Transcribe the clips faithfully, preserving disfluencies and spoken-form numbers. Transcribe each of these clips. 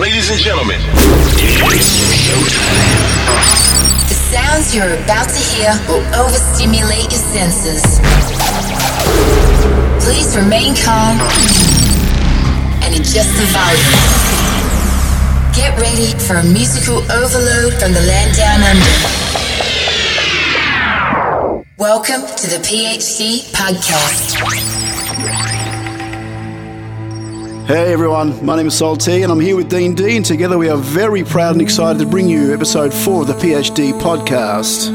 Ladies and gentlemen, it's showtime. The sounds you're about to hear will overstimulate your senses. Please remain calm and adjust the volume. Get ready for a musical overload from the land down under. Welcome to the P H D Podcast. Hey everyone, my name is Sol T and I'm here with Dean D, and together we are very proud and excited to bring you episode four of the P H D Podcast.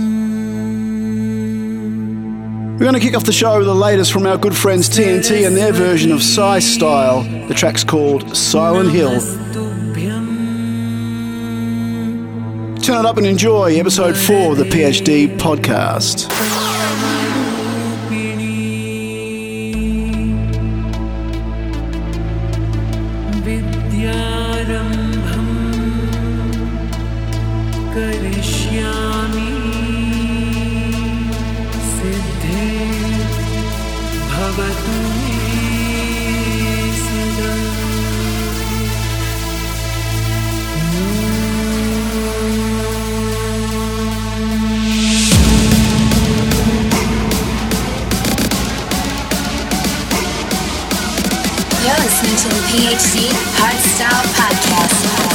We're going to kick off the show with the latest from our good friends T N T and their version of Psy Style. The track's called Silent Hill. Turn it up and enjoy episode four of the P H D Podcast. You're listening to the P H D Hardstyle Podcast.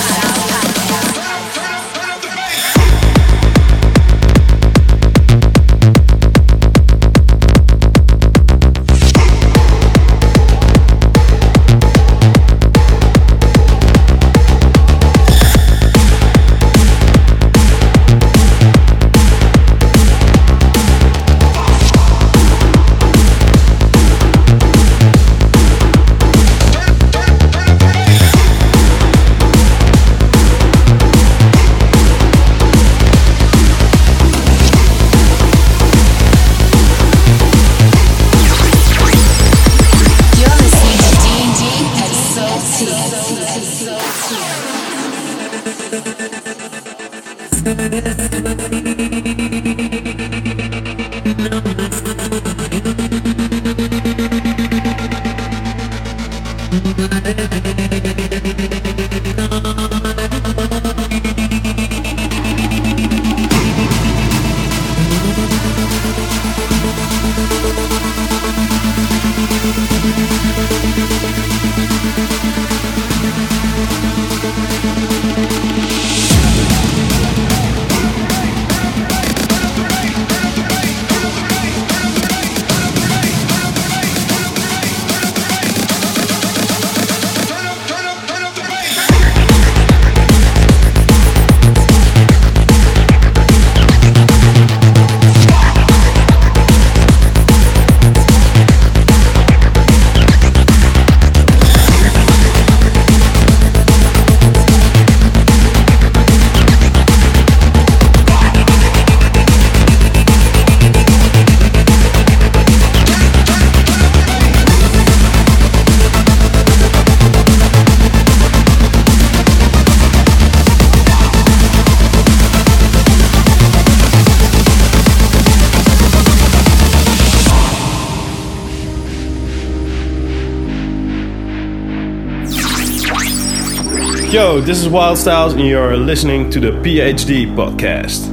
Yo, this is Wild Styles and you're listening to the P H D Podcast.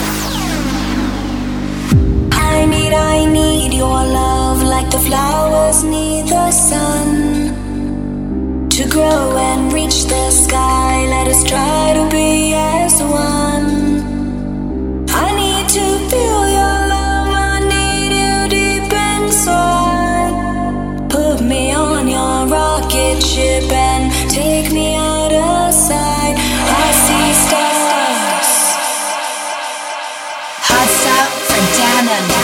I need, I need your love like the flowers need the sun. To grow and reach the sky, let us try to be as one. I need to feel your love, I need you deep inside. Put me on your rocket ship and take me out of sight. I see stars. Hardstyle from down under.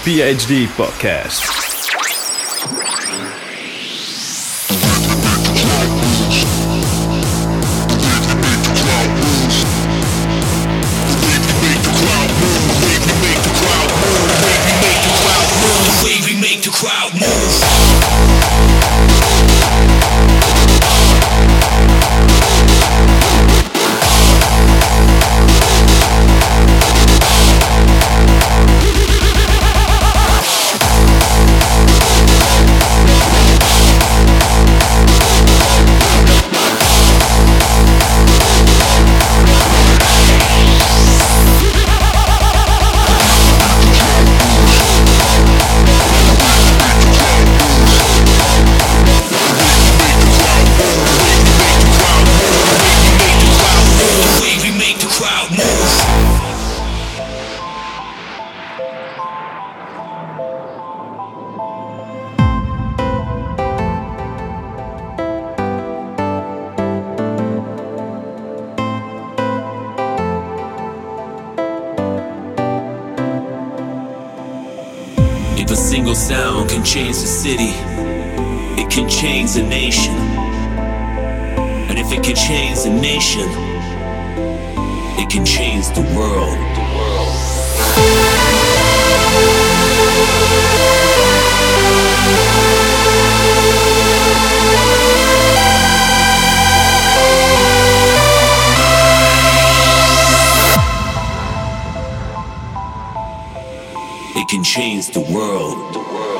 P H D Podcast. If a single sound can change the city, it can change the nation. And if it can change the nation, it can change the world. It can change the world. The world.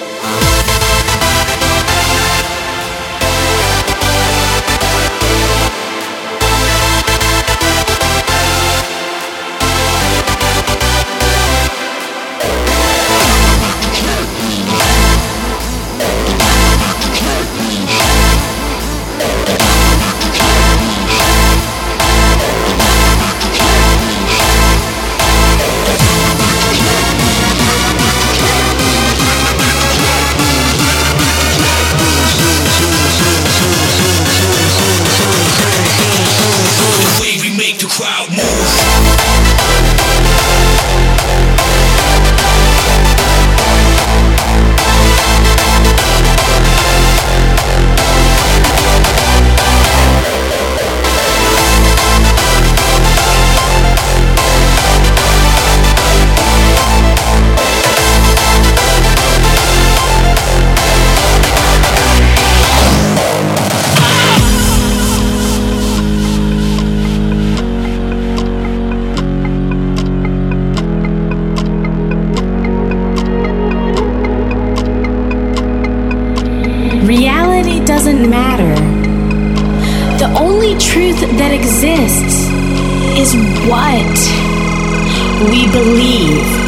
Reality doesn't matter. The only truth that exists is what we believe.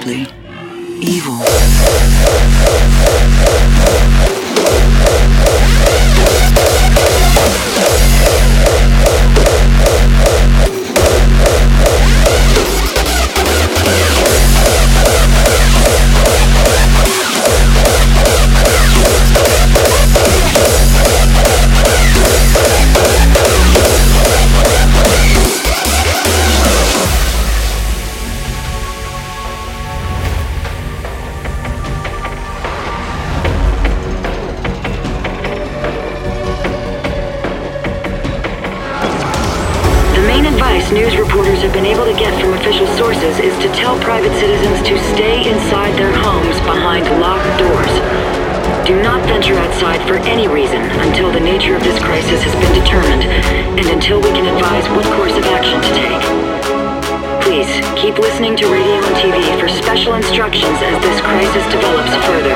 deadly, evil. News reporters have been able to get from official sources is to tell private citizens to stay inside their homes behind locked doors. Do not venture outside for any reason until the nature of this crisis has been determined and until we can advise what course of action to take. Please, keep listening to radio and T V for special instructions as this crisis develops further.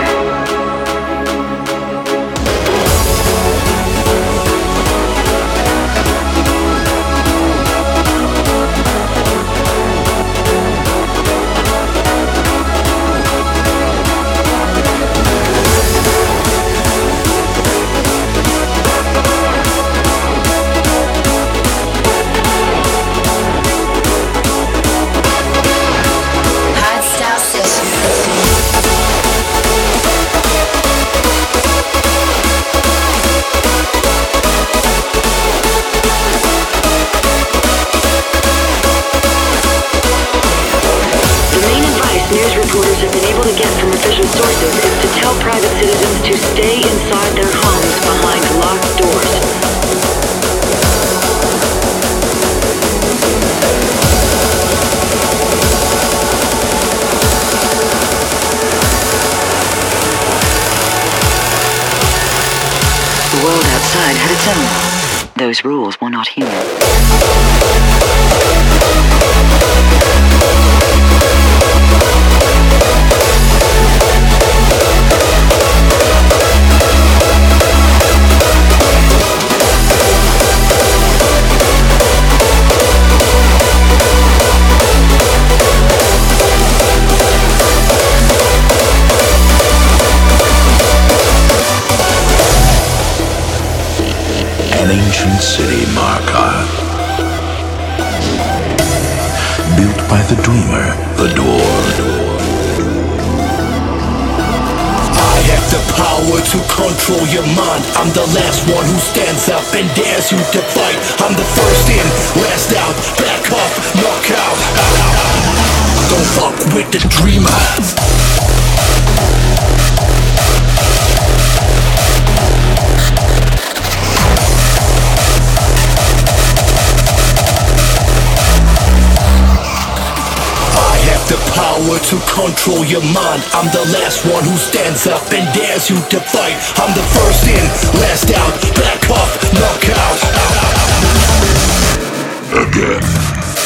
Those rules were not human. Ancient city, Markarth, built by the dreamer, the dwarf. I have the power to control your mind. I'm the last one who stands up and dares you to fight. I'm the first in, last out, back up, knock out. Don't fuck with the dreamer. The power to control your mind. I'm the last one who stands up and dares you to fight. I'm the first in, last out, back up, knock out. Again.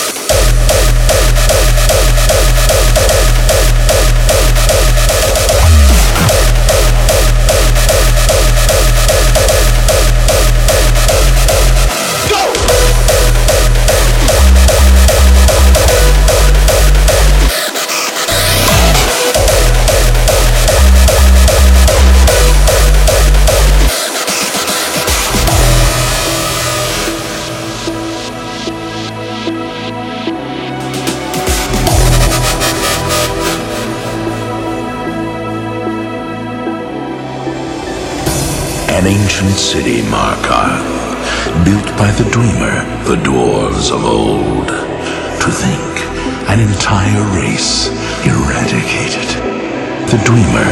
An ancient city, Markarth, built by the dreamer, the dwarves of old. To think, an entire race eradicated. The dreamer.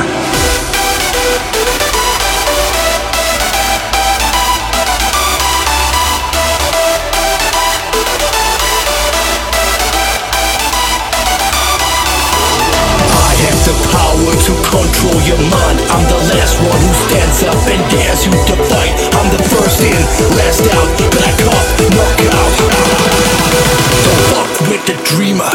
The power to control your mind. I'm the last one who stands up and dares you to fight. I'm the first in, last out, back up, knock out. Don't fuck with the dreamer.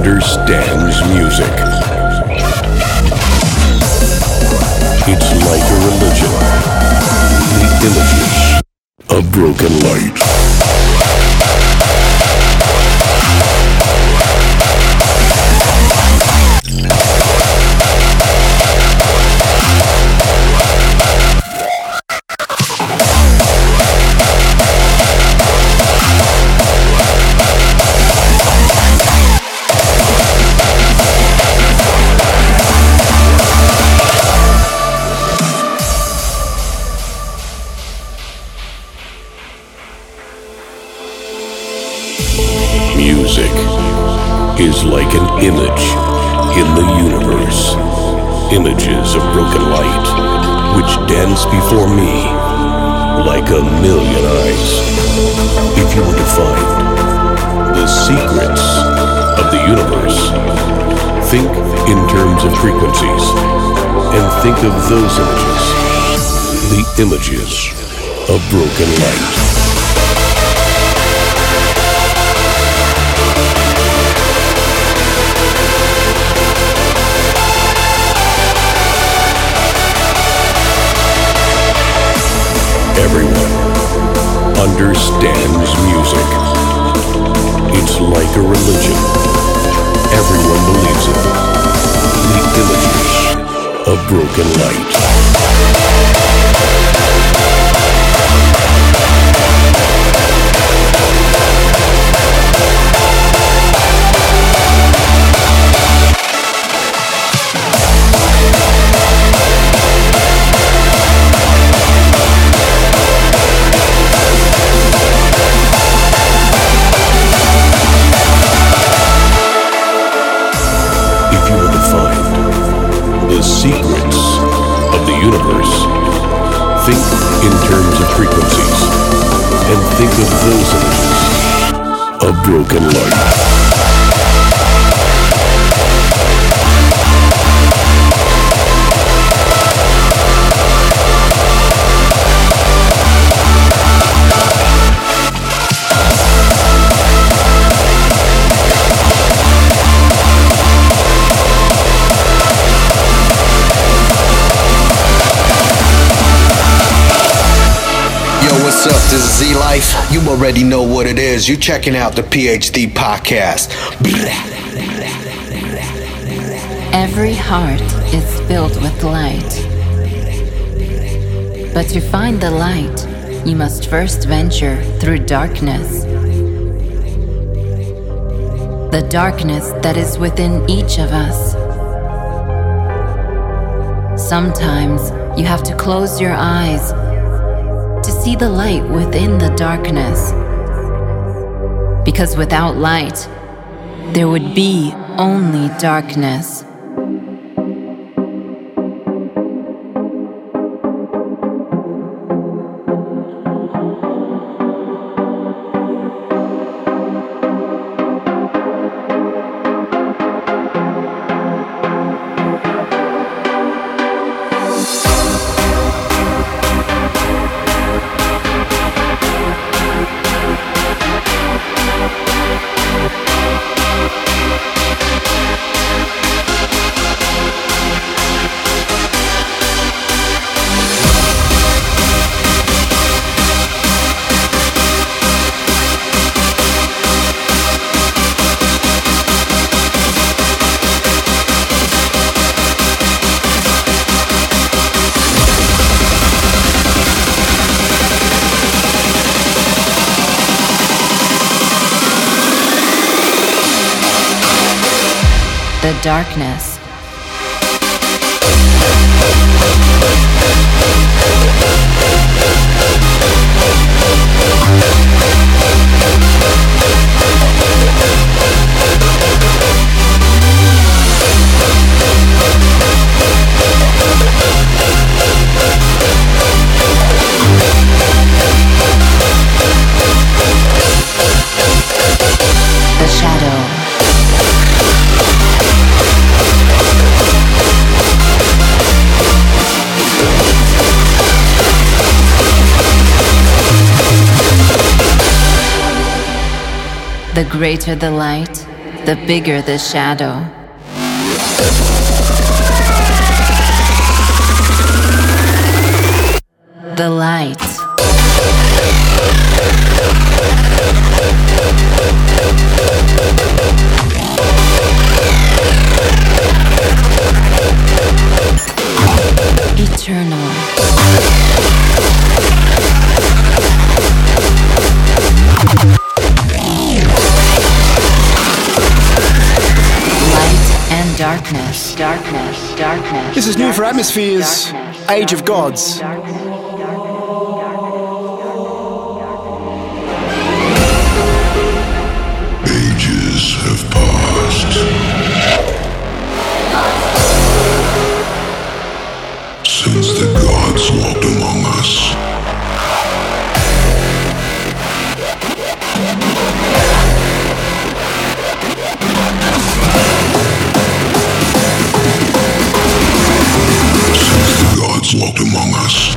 understands music. It's like a religion. The images of broken light. Music is like an image in the universe. Images of broken light, which dance before me like a million eyes. If you were to find the secrets of the universe, think in terms of frequencies, and think of those images, the images of broken light. Everyone understands music. It's like a religion. Everyone believes it. The images of broken light. Secrets of the universe. Think in terms of frequencies, and think of those images of broken light. What's up? This is Z-Life. You already know what it is. You're checking out the P H D podcast. Every heart is filled with light. But to find the light, you must first venture through darkness. The darkness that is within each of us. Sometimes you have to close your eyes to see the light within the darkness. Because without light, there would be only darkness. The darkness. The shadow. The greater the light, the bigger the shadow. The light. Eternal. Light and darkness. Darkness. Darkness. This is new for Atmospheres, Age of Gods. Ages have passed since the gods walked among us. Since the gods walked among us.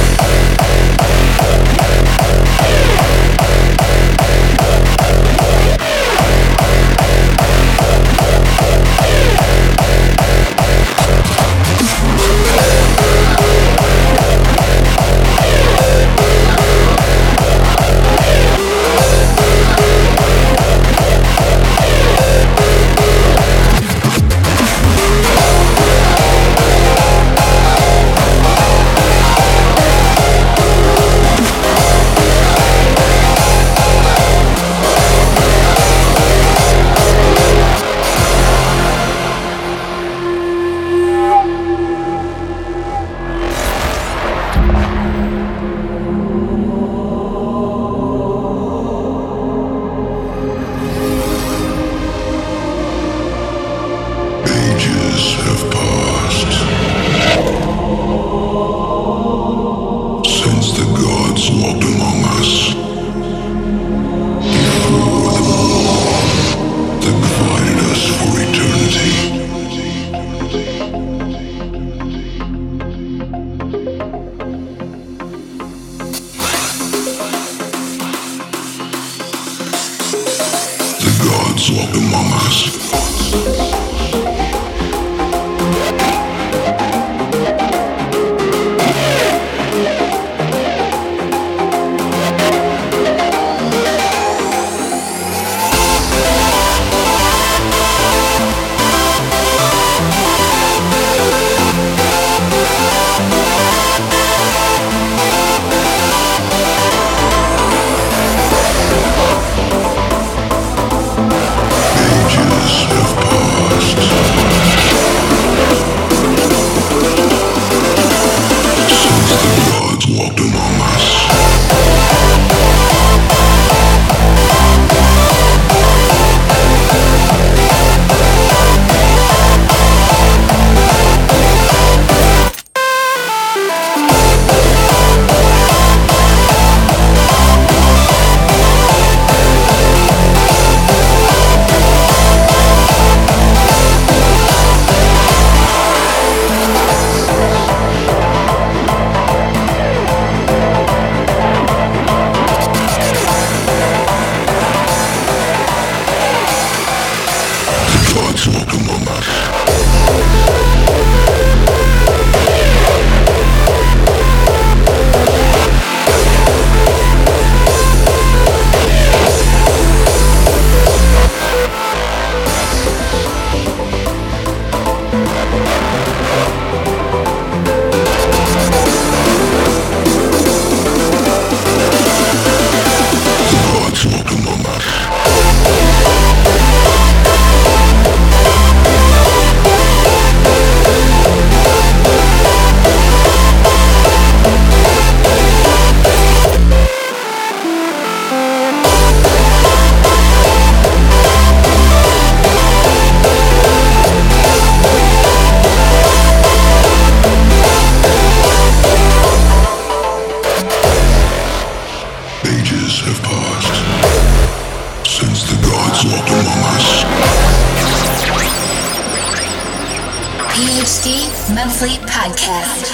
Monthly Podcast.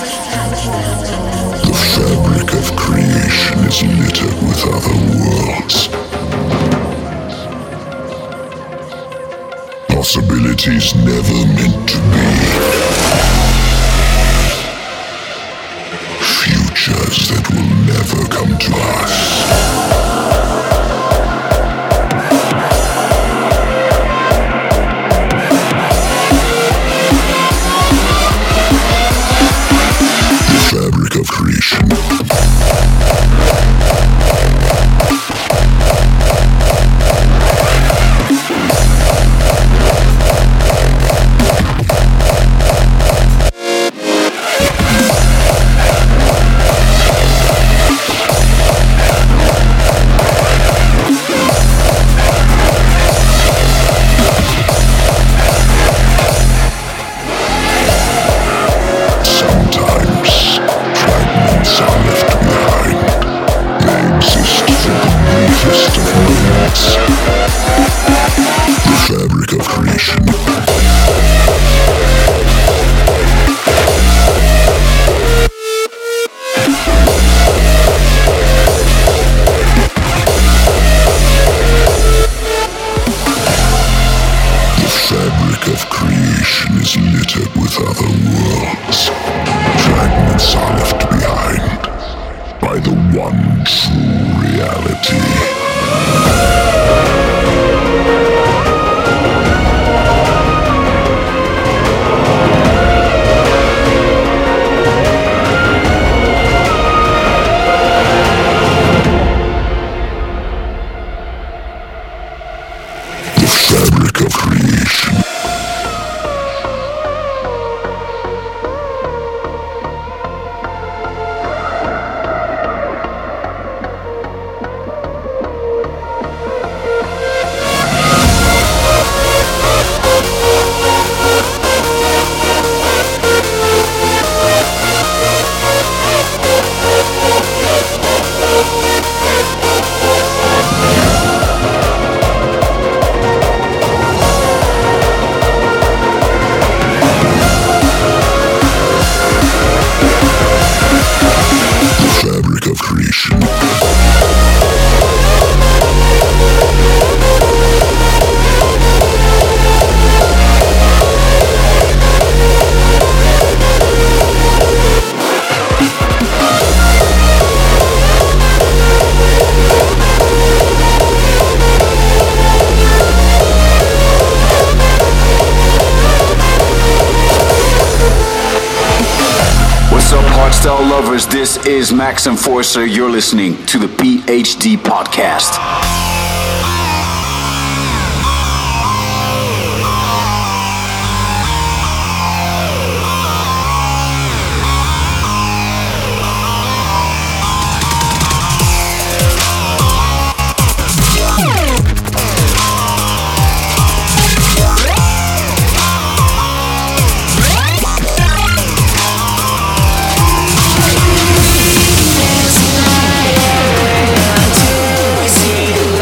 The fabric of creation is littered with other worlds. Possibilities never meant to be. Futures that will never come to us. Fabric of creation. Lovers, this is Max Enforcer. You're listening to the P H D Podcast. See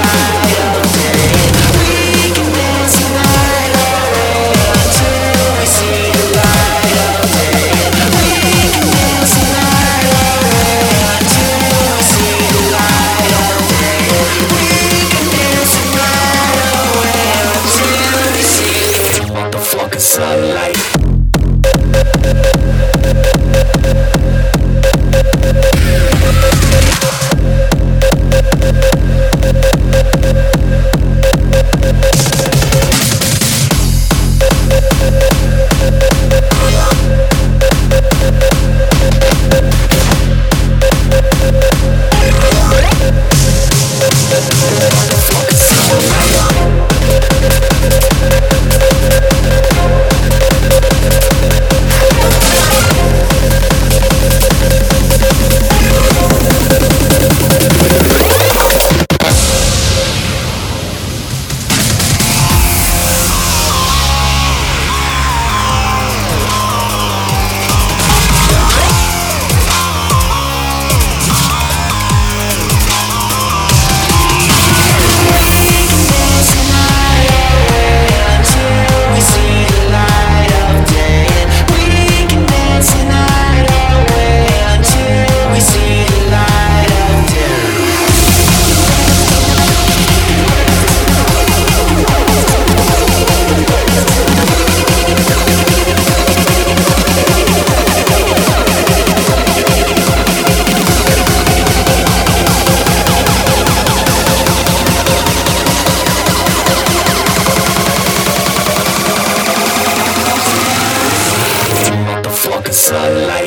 fucking sunlight.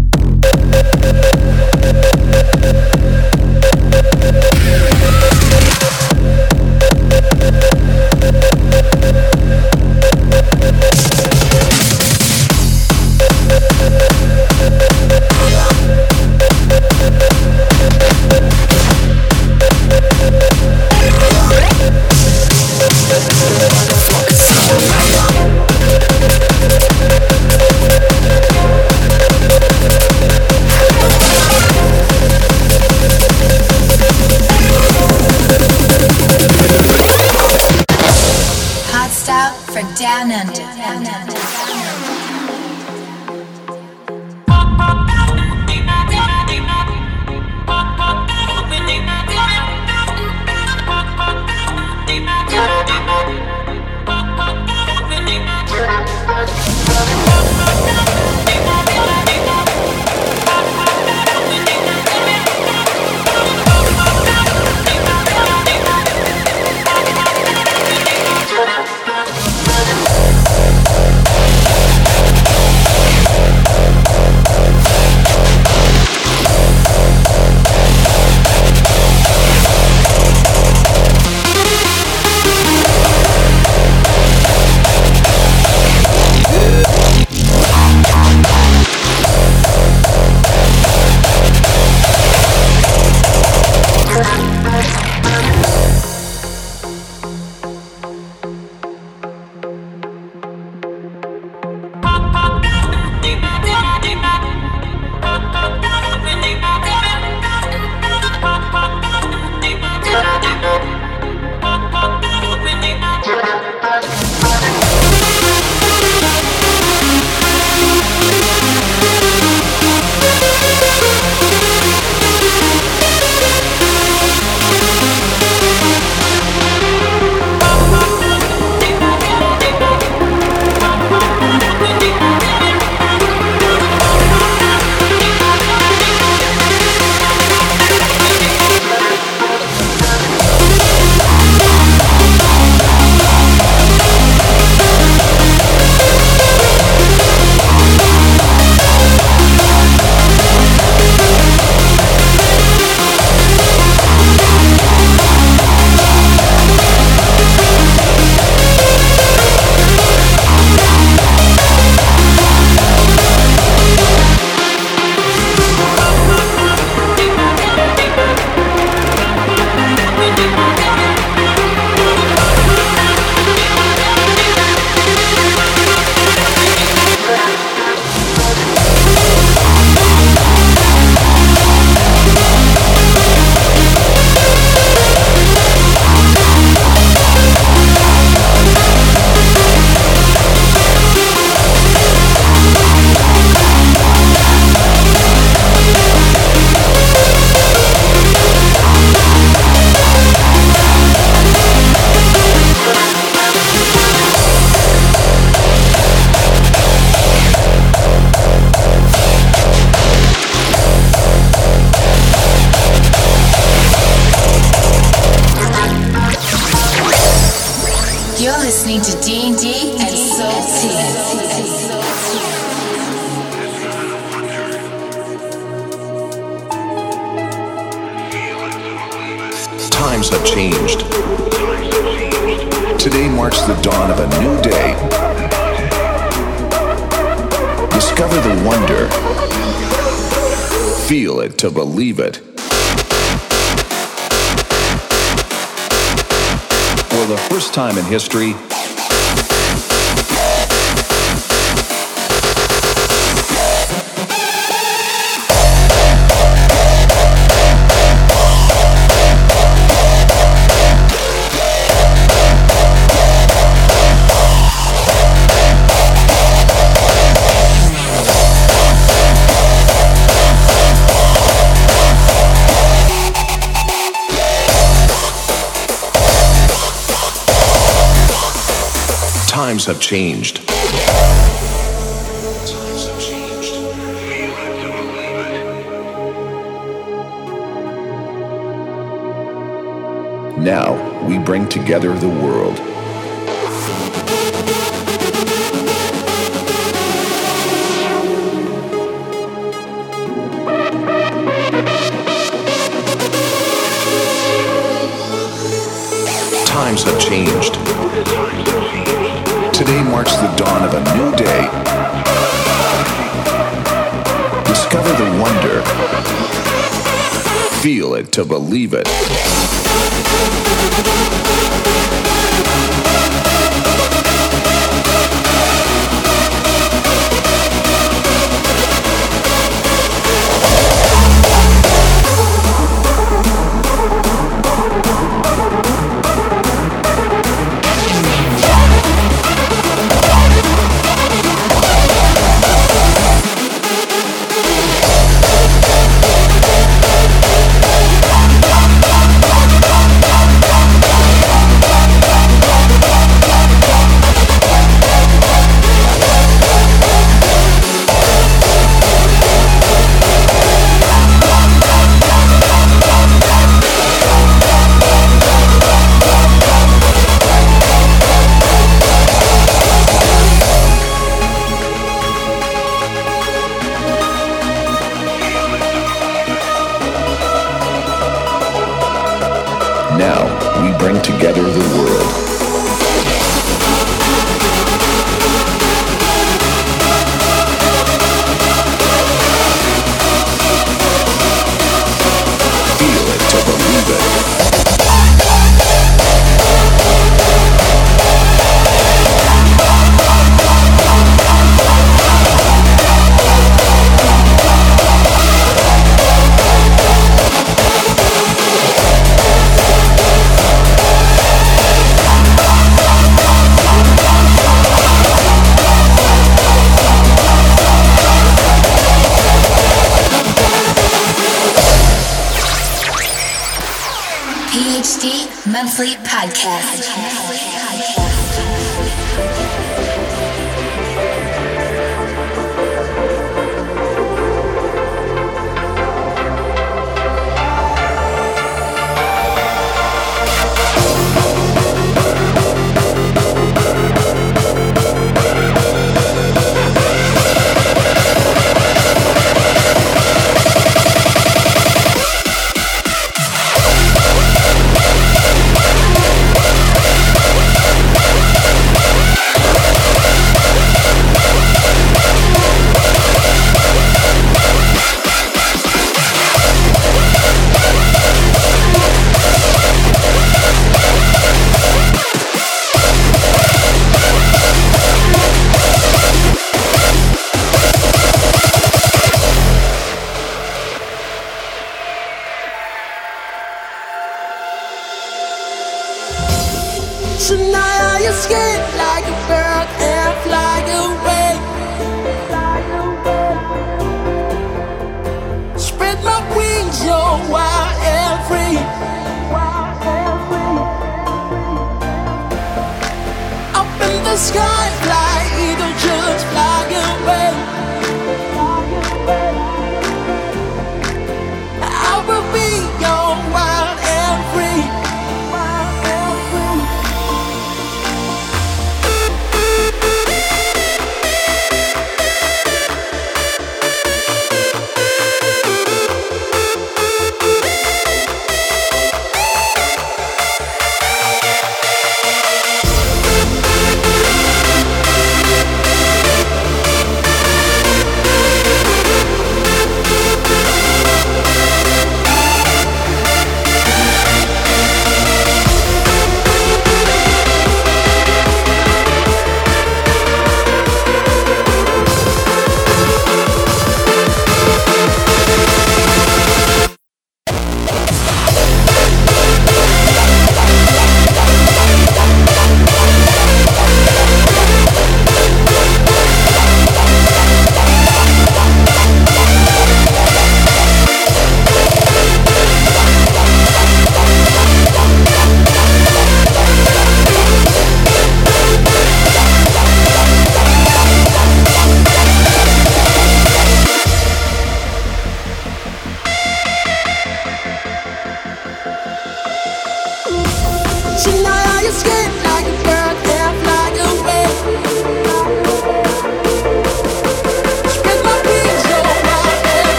Down under. Down under. Listening to D and D and Soul T. Times have changed. Today marks the dawn of a new day. Discover the wonder. Feel it to believe it. For the first time in history, times have changed. Now we bring together the world. changed. Today marks the dawn of a new day. Discover the wonder. Feel it to believe it. Now, we bring together the world. Feel it to believe it. P H D Monthly Podcast. Tonight I escape like a bird and fly away. Spread my wings, you're wild and free. Up in the sky, fly, eagle, just fly away. I will be your wild and free.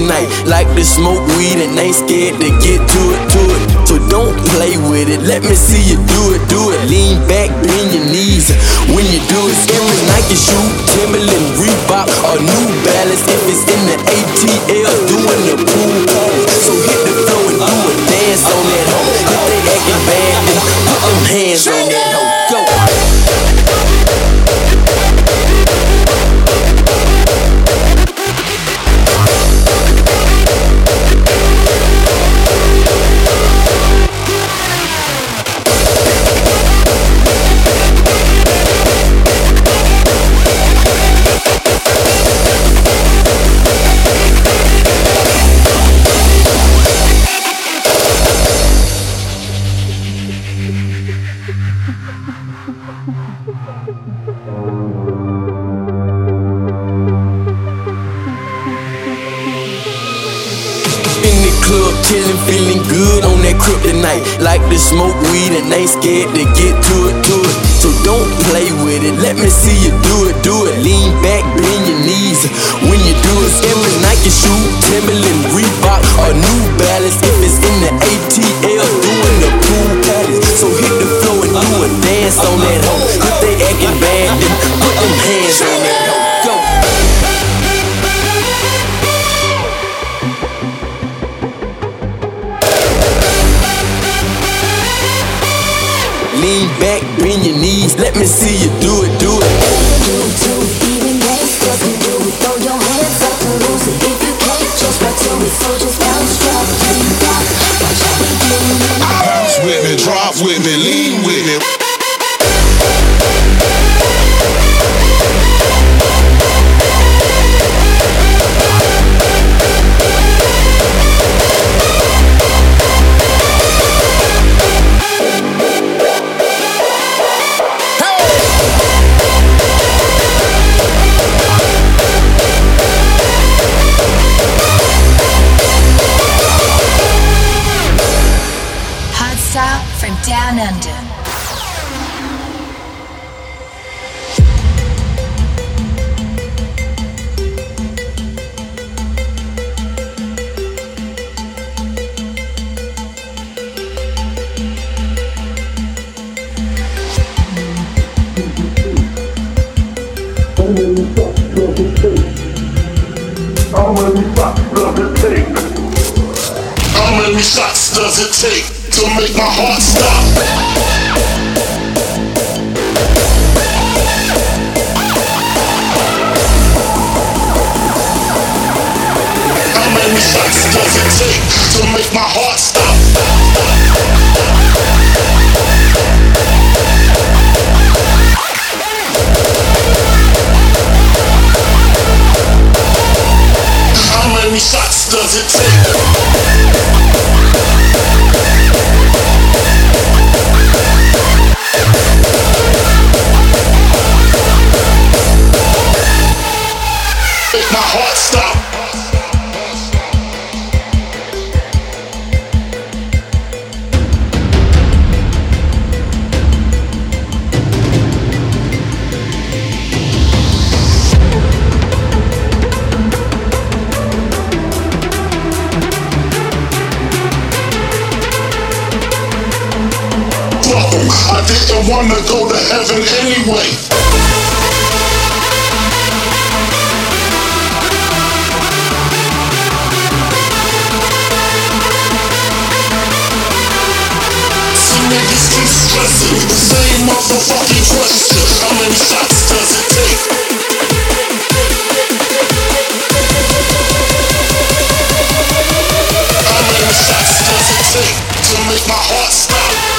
kryptonite. Like to smoke weed and ain't scared to get to it, to it. So don't play with it, let me see you do it, do it. Lean back, bend your knees when you do it. Every Nike shoe, Timberland, Reebok, or New Balance. If it's in the A T L, doing the pool parties. So hit the floor and do a dance on that hoe. If they acting bad, then put them hands on that hoe. Go. Chillin', feeling good on that kryptonite. Like to smoke weed and ain't scared to get to it, to it. So don't play with it, let me see you do it, do it. Lean back, bend your knees when you do it. Every Nike shoe, Timberland, Reebok, or New Balance. If it's in the A T L, doing the pool parties. So hit the floor and do a dance on that hoe. If they acting bad, then put them hands on that hoe. Go. Lean back, bend your knees, let me see you do it, do it. Even gangsters can do it. Throw your hands up and lose it. If you can't, just back to it. So just bounce, drop, lean back. Watch how we do it. Bounce with me, drop with me, lean with me. From down under. How many shots does it take? How many shots does it take to make my heart stop? How many shots does it take to make my heart stop? How many shots does it take? Make my heart stop. I didn't wanna go to heaven anyway. Some niggas keep stressing the same motherfucking question. How many shots does it take? How many shots does it take to make my heart stop?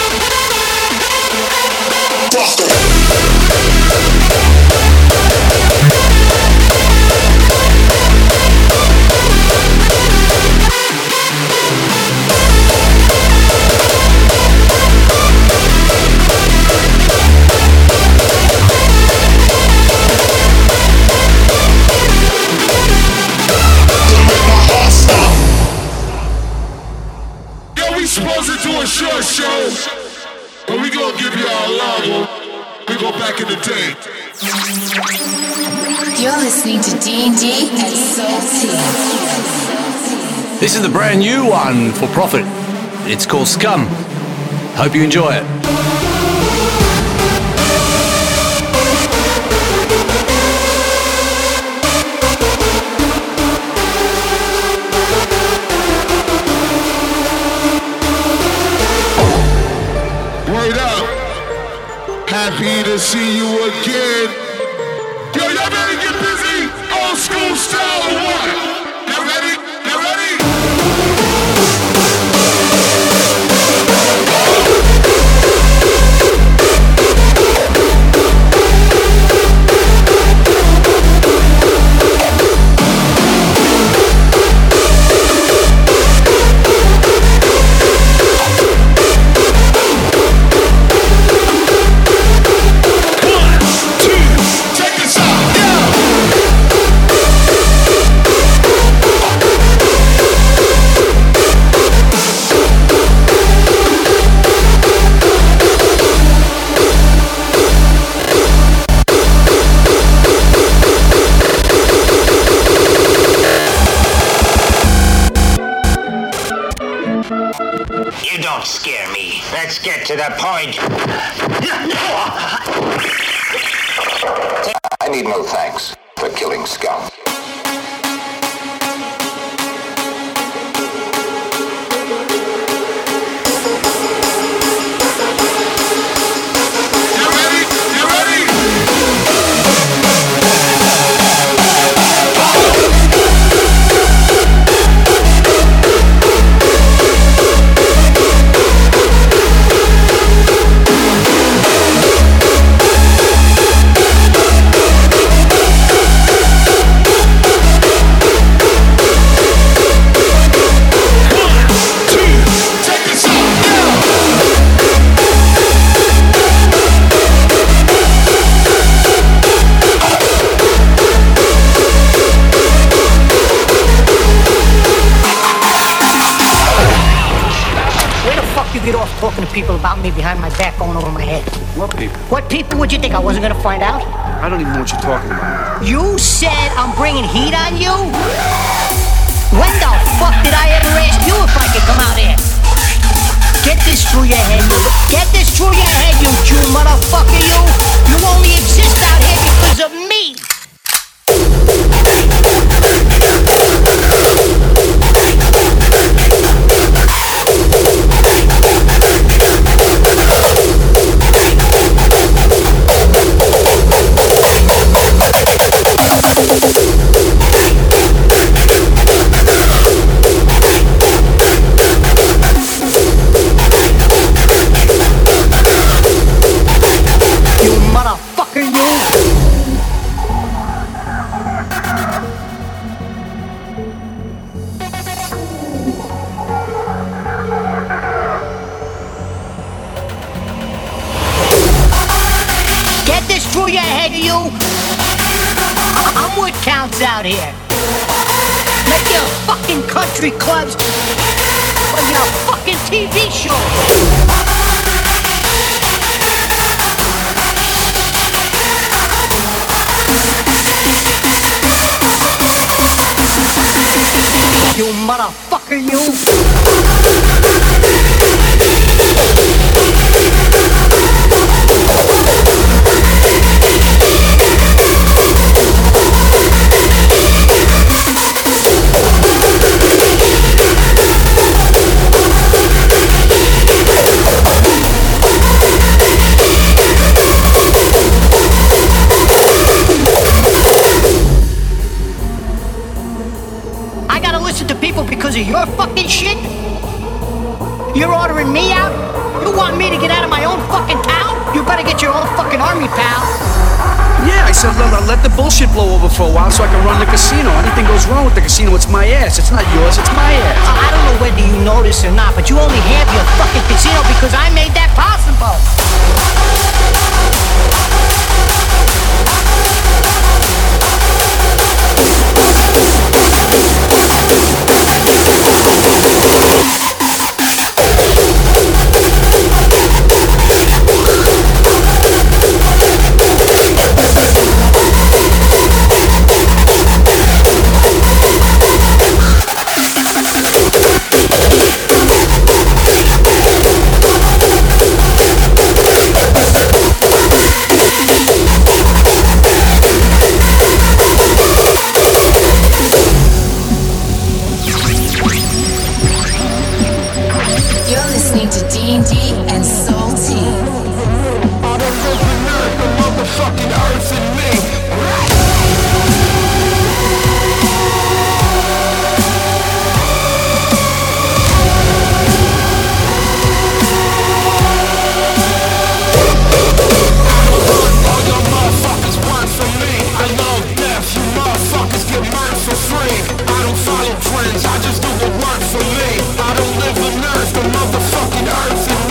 Supposed to do a short show, but we gonna give y'all a long one. We go back in the day. You're listening to D and D and Soul T. This is the brand new one for Prophet. It's called Scum. Hope you enjoy it. Word up. Happy to see you again. Yo, y'all ready to get busy? Old school style or what? You ready? You ready? You don't scare me. Let's get to the point. I need no thanks for killing scum. Talking to people about me behind my back, going over my head. What people? What people would you think? I wasn't gonna find out? I don't even know what you're talking about. You said I'm bringing heat on you? When the fuck did I ever ask you if I could come out here? Get this through your head, you. Get this through your head, you Jew motherfucker, you. You only exist out here because of me. Through your head, you! I'm what counts out here. Make your fucking country clubs or your fucking T V show. You motherfucker, you! Because of your fucking shit? You're ordering me out? You want me to get out of my own fucking town? You better get your own fucking army, pal. Yeah, I said let, let the bullshit blow over for a while so I can run the casino. Anything goes wrong with the casino, it's my ass. It's not yours, it's my ass. I don't know whether you know this or not, but you only have your fucking casino because I made that possible. Dean D and Soul T. I don't live in earth, the motherfucking earth in me. I just do what works for me. I don't live on earth, the motherfucking earth in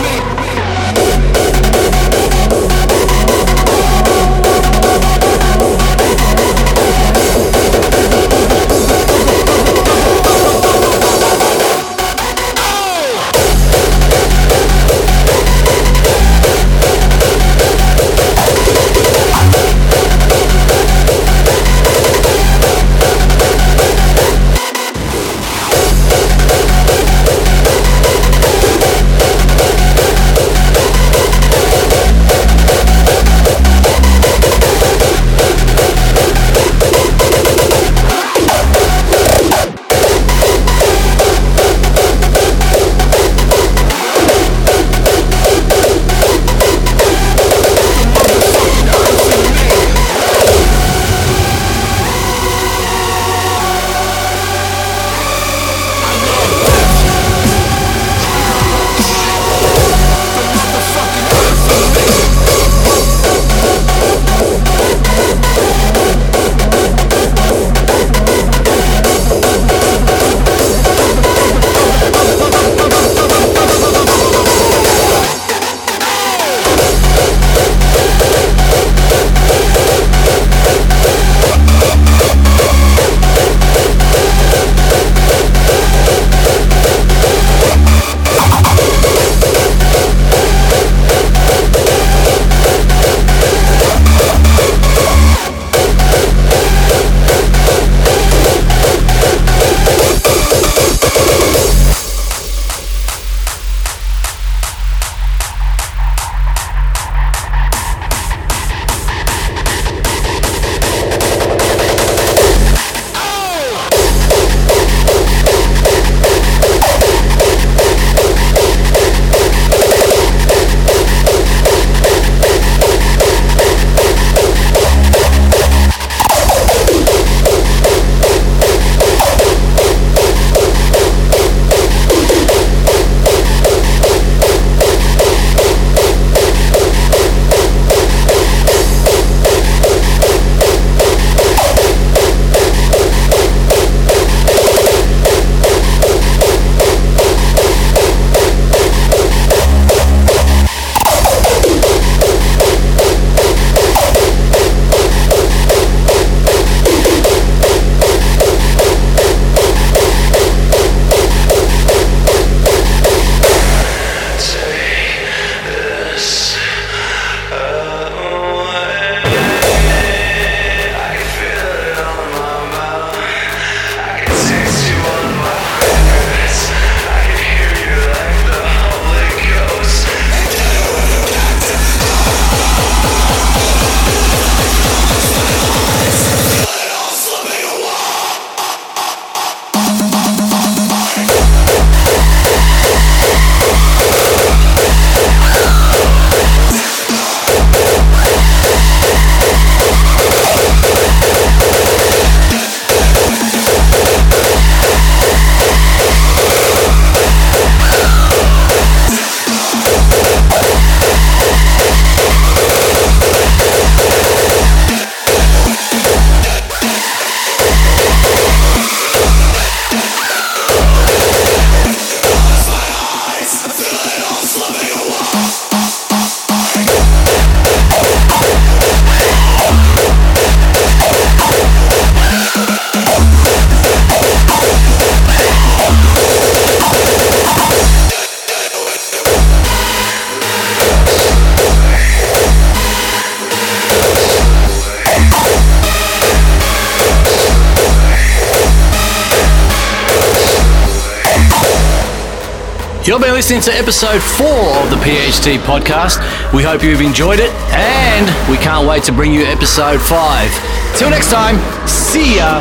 You've been listening to episode four of the P H D podcast. We hope you've enjoyed it, and we can't wait to bring you episode five. Till next time, see ya!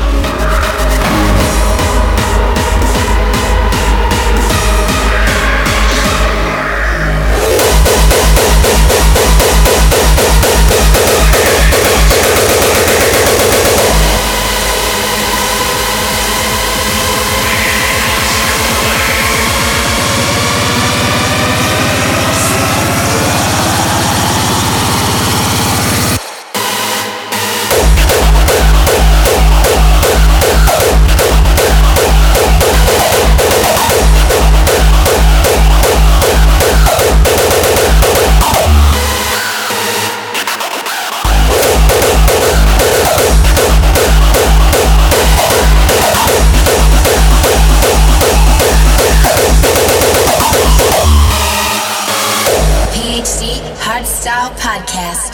Podcast.